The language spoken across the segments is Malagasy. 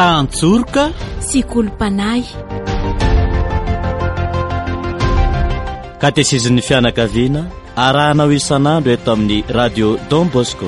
Tanjoroka sy Kolompanay. Katezizin'ny fianakaviana arahanao isan'andro eto amin'ny radio Don Bosco.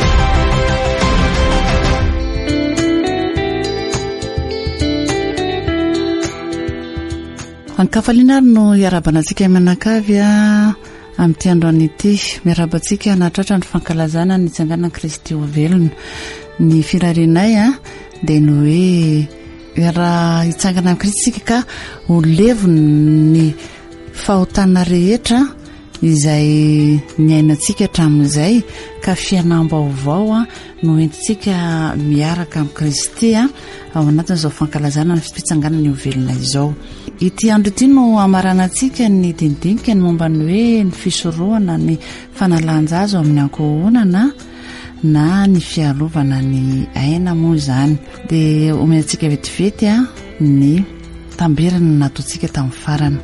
Ankafaliana no iarabanantsika manakavy amin'ity androany ity. Miarabantsika natratra ny fankalazana ny tsanganana Kristy velona. Ny firarinay dia ny hoe raha hitsangana amin'ny Kristy sika ka ho levony ny fahotana rehetra izay niainantsika hatramin'izay ka fianam-baovao no entintsika miaraka amin'ny Kristy ao anatin'izao fankalazana ny fitsanganana ny velona izao. Ity andro ity no amaranantsika ny dindinika ny momba ny hoe ny fisorohana ny fanalanjazo amin'ny ankohonana na ny fiarovana ny aina moa izany. Dia omentsika vetivety ny tambirana nataontsika tamin'ny farana.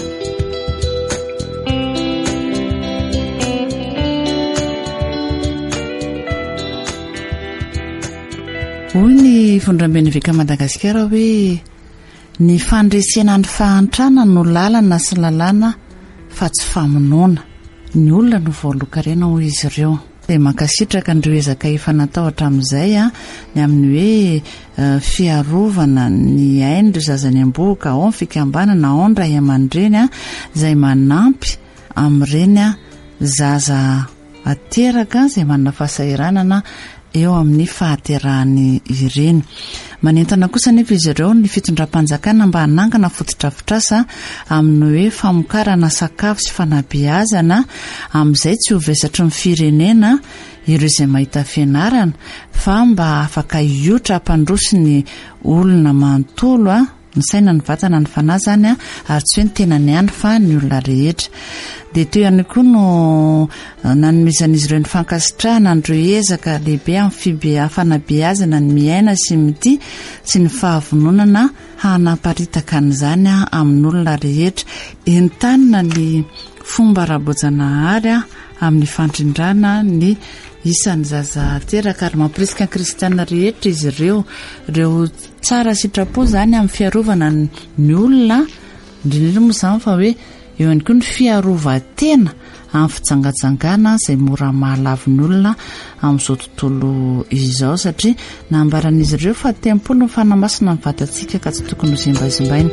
Hoy ny fondram-beny veka Madagasikara hoe ny fandresena ny fahantrana no lalana sy lalàna fa tsy famonoana. Ny olona no voalokarena ho izy ireo. Dia mankasitraka ndreo ezaka efa natao hatramin'izay ny amin'ny hoe fiarovana ny aina zazany amboka ao ny fikambanana ao ny ray aman-dreny izay manampy amin'ireny zaza ateraka izay manana fahasahiranana eo amin'ny fahaterahany ireny. Manentana kosa nefa izy ireo ny fitondram-panjakana mba hanangana fotodrafitrasa amin'ny hoe famokarana sakafo sy fanabeazana amin'izay tsy ho vesatry ny firenena ireo izay mahita fianarana fa mba afaka hiotra hampandroso ny olona manontolo ny saina ny vatana ny fanahy zany ary tsy hoe ny tenany ihany fa ny olona rehetra. Dia toy ihany koa no nanomezan'izy ireo ny fankasitrahana andreo ezaka lehibe amin'ny fanabeazana ny miaina sy mity sy ny fahavononana hanaparitaka an'izany amin'ny olona rehetra. Entanina ny fomba rabojanahary amin'ny fandrindrana ny isan'ny zaza teraka ary mampirisika ny kristiana rehetra izy ireo tsara sitrapo zany amin'ny fiarovana ny olona indrindra moa izany fa hoe eo ihany koa ny fiarovan-tena amin'ny fijangajangana izay mora mahalavy olona amin'izao tontolo izao satria nambaran'izy ireo fa tempolo ny fanamasina ny vatantsika ka tsy tokony ho zimbazimbaina.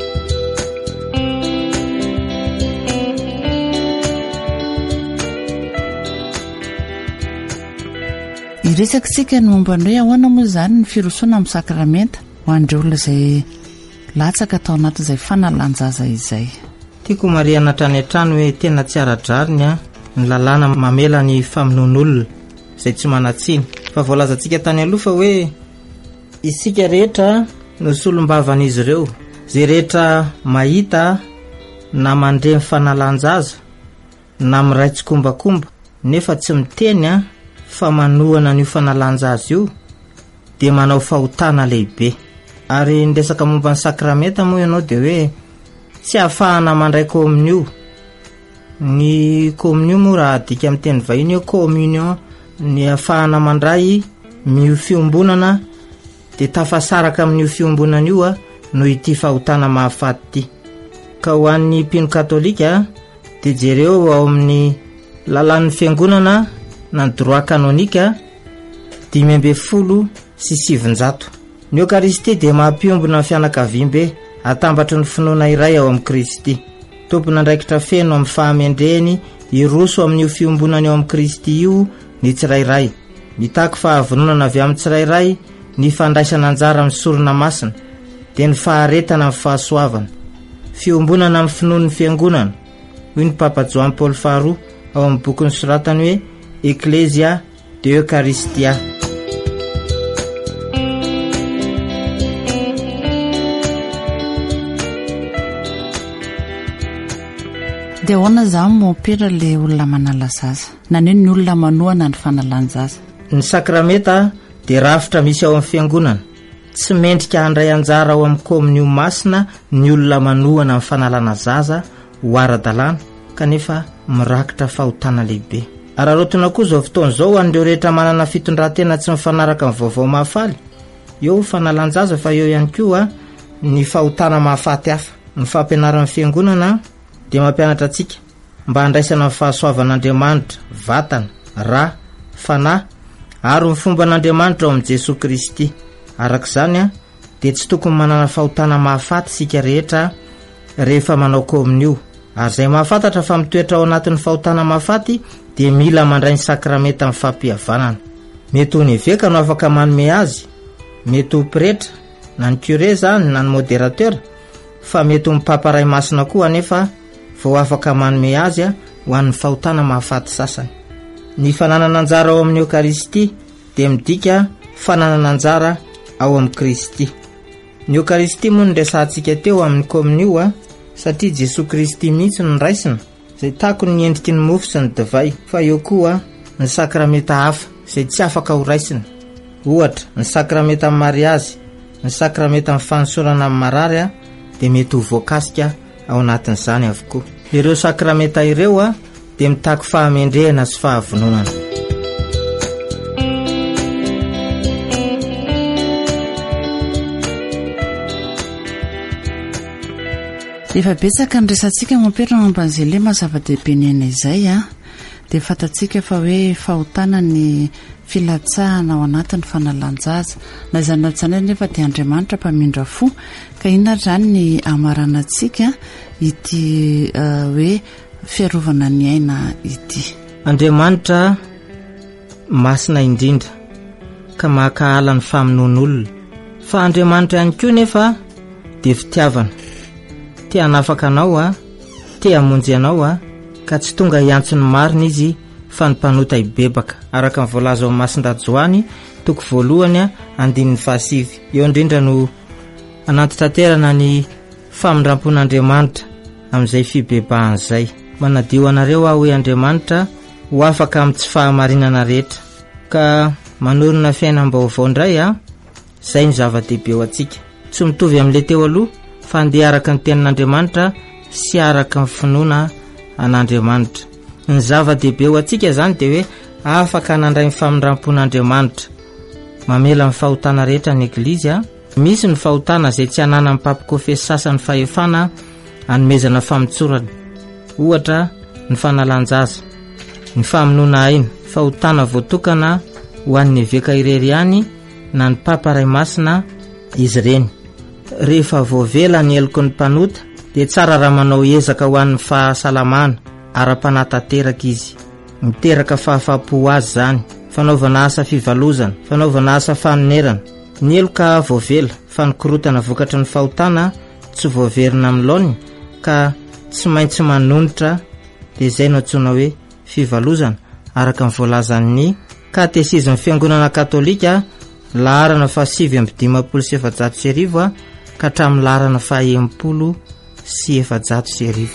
Iresakitsika ny momba ny hoe ahoana moa izany ny firosoana amin'ny sakramenta ho an'ireo olona izay latsaka tao anatin'izay fanalanjaza izay. Tiako mariana hatrany an-trano hoe tena tsy ara-drariny ny lalàna mamela ny famonoan'olona izay tsy manatsiny. Fa voalazantsika tany aloha fa hoe isika rehetra no solombavan'izy ireo. Izay rehetra mahita na mandre ny fanalanjaza na miray tsy kombakomba nefa tsy miteny fa manohana n'io fanalanjaza io dia manao fahotana lehibe. Ary ndesaka momba ny sakramenta moa ianao dia hoe tsy ahafahana mandray kominio. Ny kominio moa raha adika amin'ny teny vahiny hoe communion, ny ahafahana mandray mio fiombonana dia tafasaraka amin'io fiombonana io no ity fahotana mahafaty ity. Ka ho an'ny mpino katolika dia jereo ao amin'ny lalan'ny fiangonana na ny droit kanonika 570. Ny Eucharistie dia mampiombona ny fianakaviam-be atambatry ny finoana iray ao amin'ny Kristy. Tompona andraikitra feno amin'ny fahamendreny iroso amin'io fiombonana eo amin'ny Kristy io ny tsirairay. Mitaky fahavononana avy amin'ny tsirairay ny fandraisana anjara amin'ny sorona masina dia ny faharetana amin'ny fahasoavana. Fiombonana amin'ny finoan'ny fiangonana. Hoy ny Papa Joan Paul faharoa ao amin'ny boky soratany hoe Ecclesia de Eucharistia. Dia ahoana izany mampira ilay olona manala zaza na ny olona manohana ny fanalanjaza? Ny sakramenta dia rafitra misy ao amin'ny fiangonana. Tsy mendrika handray anjara ao amin'ny kominio masina ny olona manohana amin'ny fanalana zaza ho ara-dalàna kanefa mirakitra fahotana lehibe. Ararotona koa izao fotoana izao ho an'ireo rehetra manana fitondran-tena tsy mifanaraka amin'ny vaovao mahafaly eo fanalanjaza fa eo ihany koa ny fahotana mahafaty hafa. Ny fampianaran'ny fiangonana dia mampianatra antsika mba handraisana ny fahasoavan'Andriamanitra vatana, ra, fanahy ary ny fomba n'Andriamanitra ao amin'i Jesosy Kristy. Arak'izany dia tsy tokony manana fahotana mahafaty sika rehetra rehefa manao kominio. Ary izay mahafantatra fa mitoetra ao anatin'ny fahotana mahafaty dia mila mandray ny sakramenta amin'ny fampihavanana. Mety ho ny eveka no afaka manome azy, mety ho pretra na ny curé zany na ny modérateur, fa mety ho mipaparay masina koa anefa vao afaka manome azy ho an'ny fahotana mahafaty sasany. Ny fananana anjara ao amin'ny Eukaristy dia midika fananana anjara ao amin'ny Kristy. Ny Eukaristy moa nresantsika teo amin'ny kominio satria Jesosy Kristy mihitsy no raisina izay takony ny endriky ny mofo sy ny divay, fa eo koa ny sakramenta hafa izay tsy afaka ho raisina, ohatra ny sakramenta amin'ny mariazy, ny sakramenta amin'ny fanosorana amin'ny marary dia mety ho voakasika ao anatin'izany avokoa. Ireo sakramenta ireo dia mitaky fahamendrehana sy fahavononana. Efa betsaka ny resantsika mampiarana momban'izay mazava-dehibe nena izay dia fantatsika fa hoe fahotana ny filatsahana ao anatin'ny fanalanjaza na izany tsana nefa dia Andriamanitra mpamindra fo ka inona zany ny amarana antsika ity hoe fiarovana ny aina ity. Andriamanitra masina indrindra ka makahala ny famonoan'olona, fa Andriamanitra ihany koa nefa dia fitiavana, tia hanafaka anao tia hamonjy anao ka tsy tonga hiantsony marina izy fa ny mpanota ibebaka, araka ny voalaza ao Masin-dajoany toko 1:5. Eo indrindra no anantitraterana ny famindrampon'Andriamanitra amin'izay fibebahana izay. Manadio anareo hoe Andriamanitra ho afaka amin'ny tsy fahamarinana rehetra ka manorina fiainam-baovao indray izay ny zava-dehibe ho antsika. Tsy mitovy amin'ilay teo aloha fa andeha araka ny tenin'Andriamanitra sy araka ny finoana an'Andriamanitra. Ny zava-dehibe ho antsika zany dia hoe afaka nandray ny famindrampon'Andriamanitra, mamela ny fahotana rehetra ny Eglizy. Misy ny fahotana izay tsy hanana amin'ny papikofesy sasany fahefana hanomezana famitsorana, ohatra ny fanalanjaza, ny famonoana aina, fahotana voatokana ho an'ny eveka irery ihany na ny paparay masina izy ireny. Rehefa voavela ny eloko ny mpanota dia tsara raha manao ezaka ho an'ny fahasalamana, ara-panatateraka izy, miteraka fahafapo azy zany, fanaovana asa fivalozana, fanaovana asa fanonerana. Ny eloka voavela fa nikorotana vokatra ny fahotana tsy voaverina amin'ny laony ka tsy maintsy manonitra, dia izay no antsoina hoe fivalozana araka ny voalazan'ny katesizmy fiangonana katolika laharana 550 ka hatramin'ny laharana 910.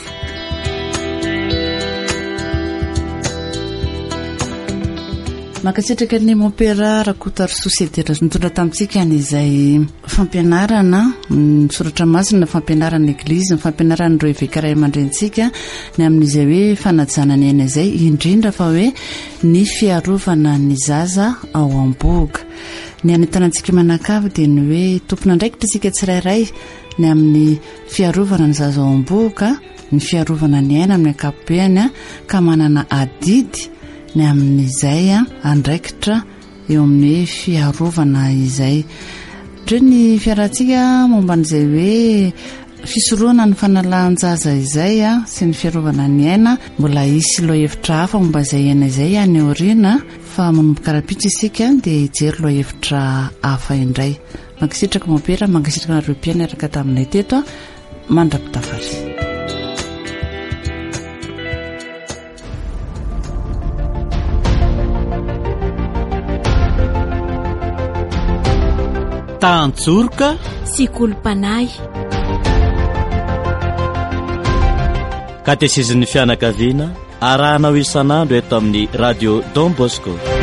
Makasitraka ny Montpera Rakotary Société nitondra tamintsika n'izay fampianarana soratra masina, fampianarana Eglizy, fampianarana ireo eveka ray aman-drentsika ny amin'izay hoe fanajana ny aina izay, indrindra fa hoe ny fiarovana ny zaza ao am-boga. Ny anitanantsika manakavy dia ny hoe tompona ndraikitra sika tsirairay ny amin'ny fiarovana ny zaza ao am-boga, ny fiarovana ny aina amin'ny ankapobeny ka manana adidy ny amin'izay andraikitra eo amin'ny fiarovana izay. Ndre ny fiarantsika momban'izay hoe fisoroana ny fanalanjaza izay sy ny fiarovana ny aina, mbola isy lohahevitra hafa momba izay aina izay any aoriana, fa manomboka rapitra isika dia hijery lohahevitra hafa indray. Mankasitraka Montpera, mankasitraka nareo mpianaraka taminay teto mandrapitafary. Tantsorika sy kolompanay, katesizin'ny fianakaviana arahanao isan'andro eto amin'ny radio Don Bosco.